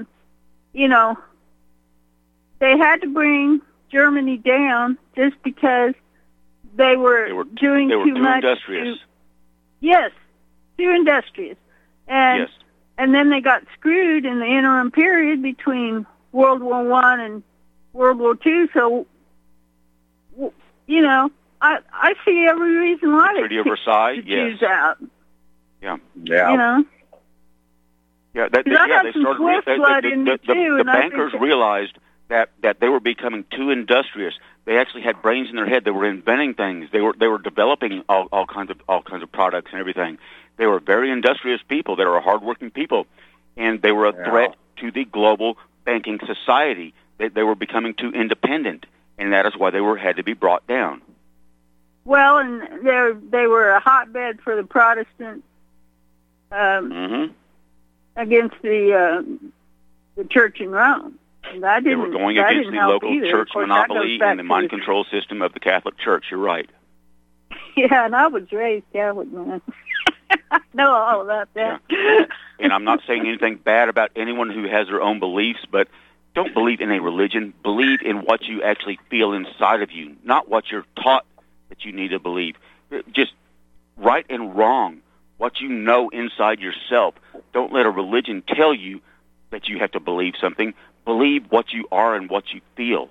they had to bring Germany down just because they were doing too much. Industrious. Yes, too industrious. And and then they got screwed in the interim period between World War One and World War II. So, I see every reason why they Treaty of Versailles, Jews out. Yeah. Yeah. Yeah, they started. The bankers realized that they were becoming too industrious. They actually had brains in their head. They were inventing things. They were developing all kinds of products and everything. They were very industrious people. They were hardworking people, and they were a threat to the global banking society. They were becoming too independent, and that is why they had to be brought down. Well, and they were a hotbed for the Protestants against the Church in Rome. They were going against the local church monopoly and the mind control system of the Catholic Church. You're right. Yeah, and I was raised Catholic, man. I know all about that. Yeah. And I'm not saying anything bad about anyone who has their own beliefs, but don't believe in a religion. Believe in what you actually feel inside of you, not what you're taught that you need to believe. Just right and wrong, what you know inside yourself. Don't let a religion tell you that you have to believe something. Believe what you are and what you feel.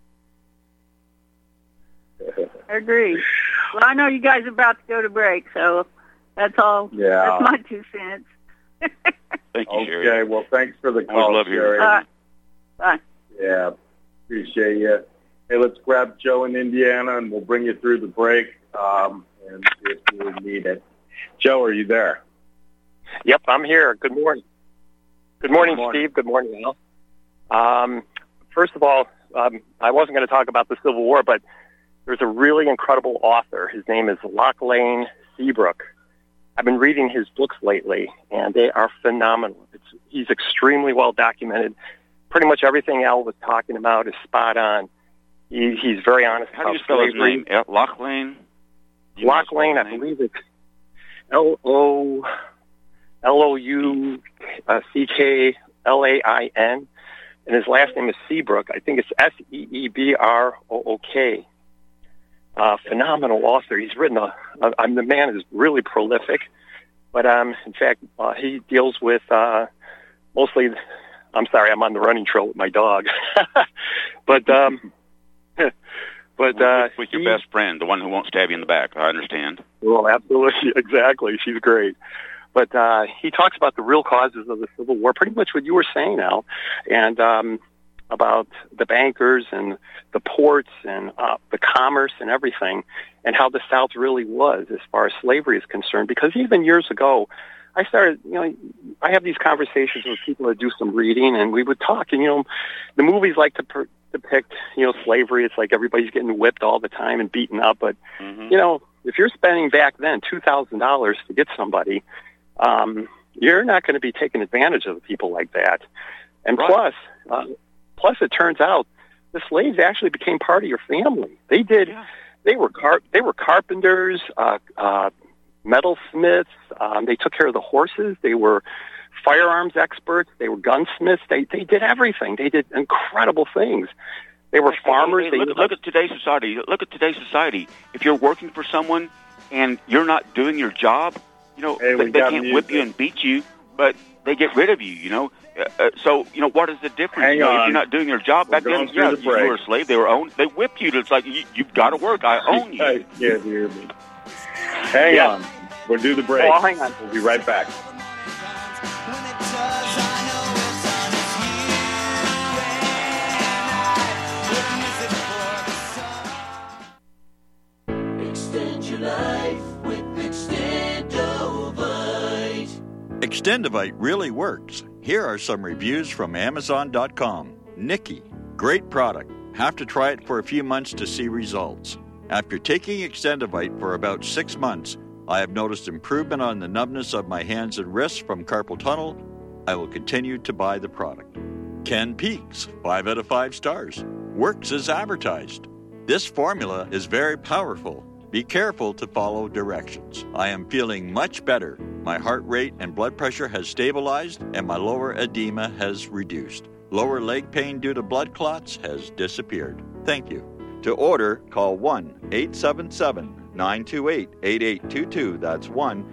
I agree. Well, I know you guys are about to go to break, so that's all. Yeah. That's my 2 cents. Thank you, Sherry. Okay, well, thanks for the call, love Sherry. Bye. Yeah, appreciate you. Hey, let's grab Joe in Indiana, and we'll bring you through the break, and if you need it. Joe, are you there? Yep, I'm here. Good morning. Good morning, Steve. Good morning, Al. First of all, I wasn't going to talk about the Civil War, but there's a really incredible author. His name is Lachlan Seabrook. I've been reading his books lately, and they are phenomenal. He's extremely well documented. Pretty much everything Al was talking about is spot on. He's very honest about slavery. How do you spell his name? Lachlan? Lachlan, I believe it's Loucklain, and his last name is Seabrook. I think it's Seebrook. Phenomenal author. He's written the man is really prolific, but in fact, he deals with mostly. I'm sorry, I'm on the running trail with my dog, but with your best friend, the one who won't stab you in the back. I understand. Well, absolutely, exactly. She's great. But he talks about the real causes of the Civil War, pretty much what you were saying, Al, and about the bankers and the ports and the commerce and everything, and how the South really was as far as slavery is concerned. Because even years ago, I started, I have these conversations with people that do some reading, and we would talk. And, the movies like to depict, slavery. It's like everybody's getting whipped all the time and beaten up. But, if you're spending back then $2,000 to get somebody, you're not going to be taking advantage of people like that. And plus it turns out the slaves actually became part of your family. They did. Yeah. They were carpenters, metalsmiths. They took care of the horses. They were firearms experts. They were gunsmiths. They did everything. They did incredible things. They were farmers. Look at today's society. Look at today's society. If you're working for someone and you're not doing your job, they can't whip you and beat you, but they get rid of you. So what is the difference? If you're not doing your job back then, you were a slave. They were owned. They whipped you. It's like you've got to work. I own you. You can't hear me. Hang on. We'll do the break. Oh, hang on. We'll be right back. Extend your life with Extendovite. Extendovite really works. Here are some reviews from Amazon.com. Nikki, great product. Have to try it for a few months to see results. After taking Extendovite for about 6 months, I have noticed improvement on the numbness of my hands and wrists from carpal tunnel. I will continue to buy the product. Ken Peaks, 5 out of 5 stars. Works as advertised. This formula is very powerful. Be careful to follow directions. I am feeling much better. My heart rate and blood pressure has stabilized, and my lower edema has reduced. Lower leg pain due to blood clots has disappeared. Thank you. To order, call 1-877-928-8822. That's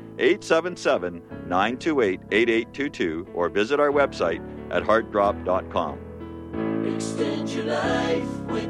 1-877-928-8822. Or visit our website at heartdrop.com. Extend your life with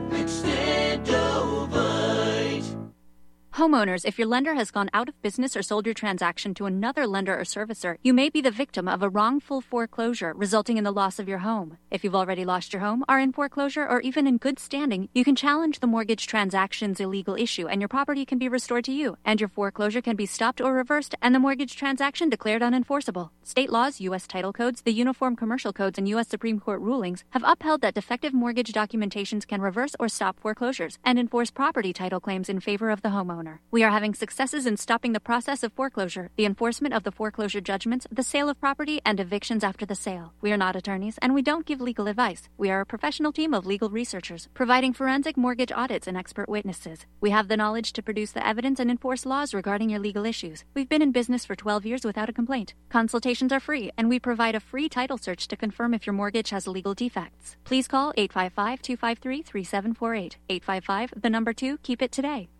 Extendovite. Homeowners, if your lender has gone out of business or sold your transaction to another lender or servicer, you may be the victim of a wrongful foreclosure resulting in the loss of your home. If you've already lost your home, are in foreclosure, or even in good standing, you can challenge the mortgage transaction's illegal issue and your property can be restored to you, and your foreclosure can be stopped or reversed and the mortgage transaction declared unenforceable. State laws, U.S. title codes, the Uniform Commercial Codes, and U.S. Supreme Court rulings have upheld that defective mortgage documentations can reverse or stop foreclosures and enforce property title claims in favor of the homeowner. We are having successes in stopping the process of foreclosure, the enforcement of the foreclosure judgments, the sale of property, and evictions after the sale. We are not attorneys, and we don't give legal advice. We are a professional team of legal researchers, providing forensic mortgage audits and expert witnesses. We have the knowledge to produce the evidence and enforce laws regarding your legal issues. We've been in business for 12 years without a complaint. Consultations are free, and we provide a free title search to confirm if your mortgage has legal defects. Please call 855-253-3748. 855, keep it today.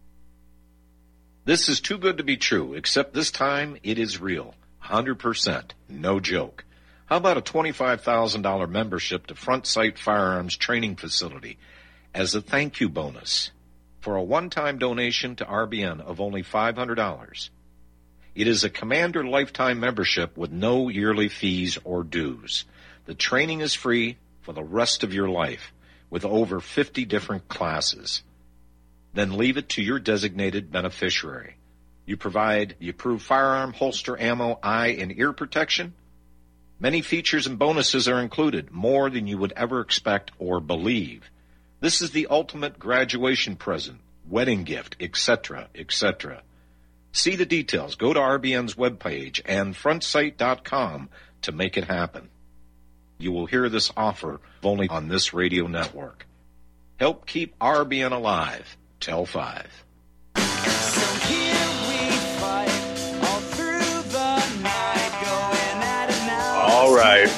This is too good to be true, except this time it is real. 100%. No joke. How about a $25,000 membership to Front Sight Firearms Training Facility as a thank you bonus for a one-time donation to RBN of only $500? It is a Commander lifetime membership with no yearly fees or dues. The training is free for the rest of your life with over 50 different classes. Then leave it to your designated beneficiary. You provide the approved firearm, holster, ammo, eye, and ear protection. Many features and bonuses are included, more than you would ever expect or believe. This is the ultimate graduation present, wedding gift, etc., etc. See the details. Go to RBN's webpage and frontsight.com to make it happen. You will hear this offer only on this radio network. Help keep RBN alive. Tell 5. So here we fight all through the night, going at it now. All right.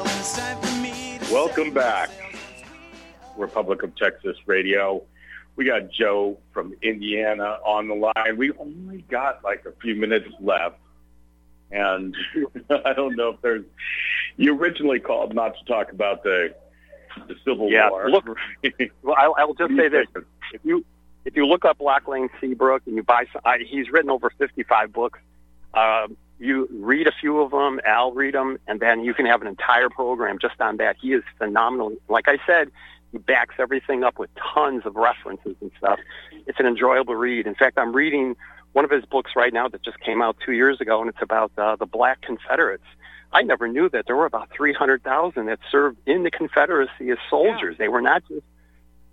Welcome back. Republic of Texas Radio. We got Joe from Indiana on the line. We only got like a few minutes left. And I don't know if there's... You originally called not to talk about the Civil War. Look, well, I'll just say this. If you look up Lachlan Seabrook and you buy, he's written over 55 books. You read a few of them, I'll read them, and then you can have an entire program just on that. He is phenomenal. Like I said, he backs everything up with tons of references and stuff. It's an enjoyable read. In fact, I'm reading one of his books right now that just came out 2 years ago, and it's about the Black Confederates. I never knew that there were about 300,000 that served in the Confederacy as soldiers. Yeah. They were not just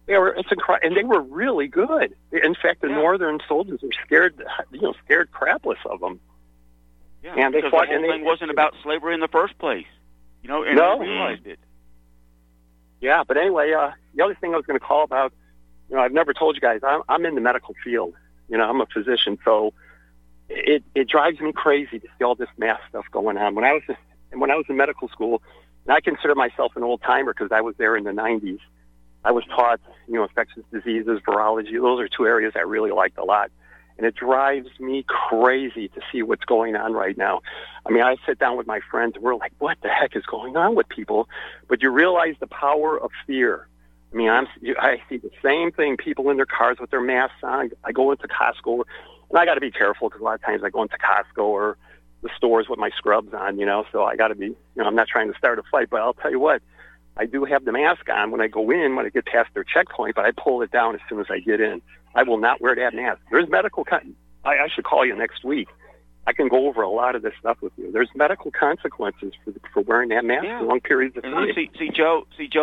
It's incredible, and they were really good. In fact, the Northern soldiers were scared crapless of them. Yeah, and they because fought. The whole thing wasn't about slavery in the first place, and they realized it. Yeah, but anyway, the other thing I was going to call about, I've never told you guys, I'm in the medical field. I'm a physician, so it drives me crazy to see all this mass stuff going on. When I was in medical school, and I consider myself an old timer because I was there in the 90s. I was taught, infectious diseases, virology. Those are two areas I really liked a lot. And it drives me crazy to see what's going on right now. I mean, I sit down with my friends and we're like, what the heck is going on with people? But you realize the power of fear. I mean, I see the same thing, people in their cars with their masks on. I go into Costco, and I got to be careful because a lot of times I go into Costco or the stores with my scrubs on, so I got to be, I'm not trying to start a fight, but I'll tell you what, I do have the mask on when I go in, when I get past their checkpoint, but I pull it down as soon as I get in. I will not wear that mask. There's medical, I should call you next week. I can go over a lot of this stuff with you. There's medical consequences for wearing that mask for long periods of time. See, Joe,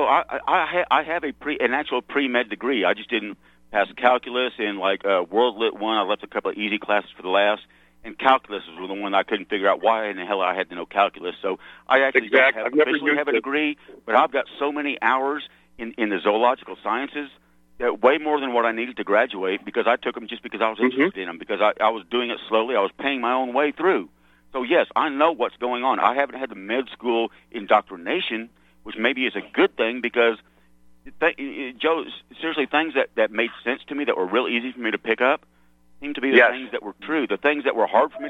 I have an actual pre-med degree. I just didn't pass calculus and World Lit 1. I left a couple of easy classes for the last. And calculus was the one I couldn't figure out why in the hell I had to know calculus. So I actually don't have a degree, but I've got so many hours in the zoological sciences, way more than what I needed to graduate, because I took them just because I was interested in them, because I was doing it slowly. I was paying my own way through. So, yes, I know what's going on. I haven't had the med school indoctrination, which maybe is a good thing, because, Joe, seriously, things that made sense to me, that were real easy for me to pick up, seemed to be the things that were true. The things that were hard for me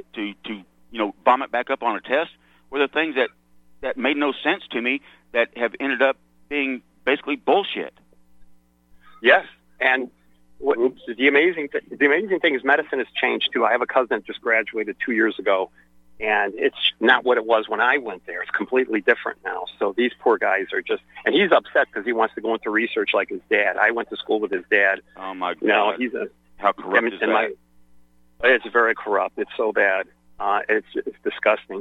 to vomit back up on a test were the things that made no sense to me, that have ended up being basically bullshit. Yes, and the amazing thing is medicine has changed too. I have a cousin that just graduated 2 years ago, and it's not what it was when I went there. It's completely different now. So these poor guys are just, and he's upset because he wants to go into research like his dad. I went to school with his dad. Oh my God! How corrupt is that? It's very corrupt. It's so bad. It's disgusting.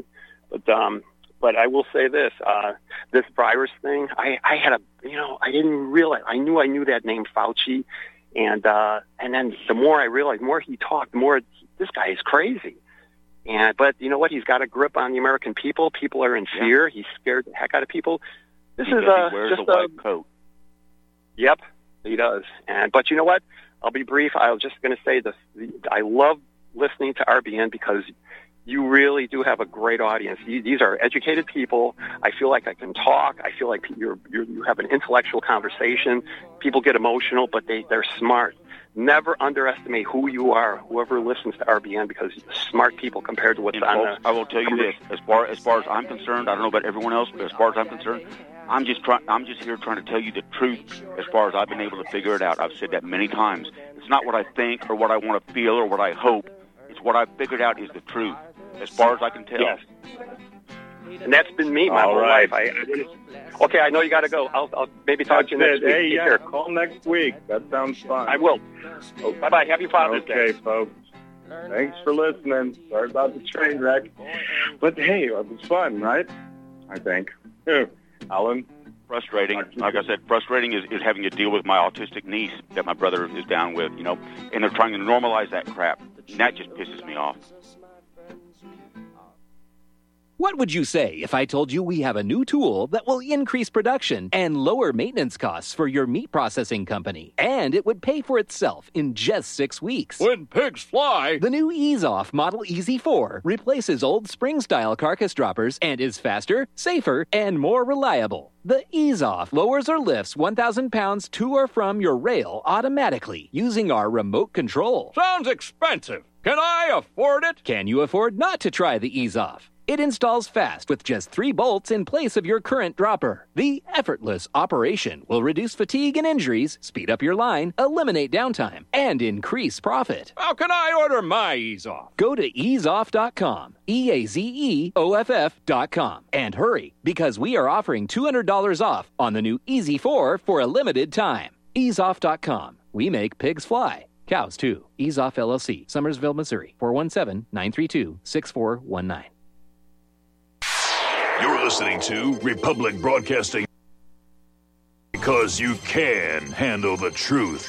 But I will say this: this virus thing. I didn't realize. I knew that name, Fauci, and then the more I realized, the more he talked, the more this guy is crazy. But you know what? He's got a grip on the American people. People are in fear. He's scared the heck out of people. He wears a white coat. Yep, he does. But you know what? I'll be brief. I was just going to say this. I love listening to RBN because you really do have a great audience. These are educated people. I feel like I can talk. I feel like you have an intellectual conversation. People get emotional, but they're smart. Never underestimate who you are, whoever listens to RBN, because smart people compared to what's on folks, I will tell you this: as far as I'm concerned, I don't know about everyone else, but as far as I'm concerned, I'm just here trying to tell you the truth. As far as I've been able to figure it out, I've said that many times. It's not what I think or what I want to feel or what I hope. It's what I've figured out is the truth, as far as I can tell. Yes. And that's been me my whole life. Okay, I know you got to go. I'll maybe talk to you next week. Hey, call next week. That sounds fun. I will. Oh, bye-bye. Happy Father's Day. Okay, folks. Thanks for listening. Sorry about the train wreck. But, hey, it was fun, right? I think. Alan? Frustrating. Like I said, frustrating is having to deal with my autistic niece that my brother is down with, and they're trying to normalize that crap. And that just pisses me off. What would you say if I told you we have a new tool that will increase production and lower maintenance costs for your meat processing company? And it would pay for itself in just 6 weeks. When pigs fly! The new EaseOff Model Easy 4 replaces old spring-style carcass droppers and is faster, safer, and more reliable. The EaseOff lowers or lifts 1,000 pounds to or from your rail automatically using our remote control. Sounds expensive. Can I afford it? Can you afford not to try the EaseOff? It installs fast with just 3 bolts in place of your current dropper. The effortless operation will reduce fatigue and injuries, speed up your line, eliminate downtime, and increase profit. How can I order my EaseOff? Go to easeoff.com, EAZEOFF.com, and hurry, because we are offering $200 off on the new Easy 4 for a limited time. Easeoff.com. We make pigs fly. Cows, too. EaseOff LLC, Summersville, Missouri, 417-932-6419. You're listening to Republic Broadcasting Because you can handle the truth.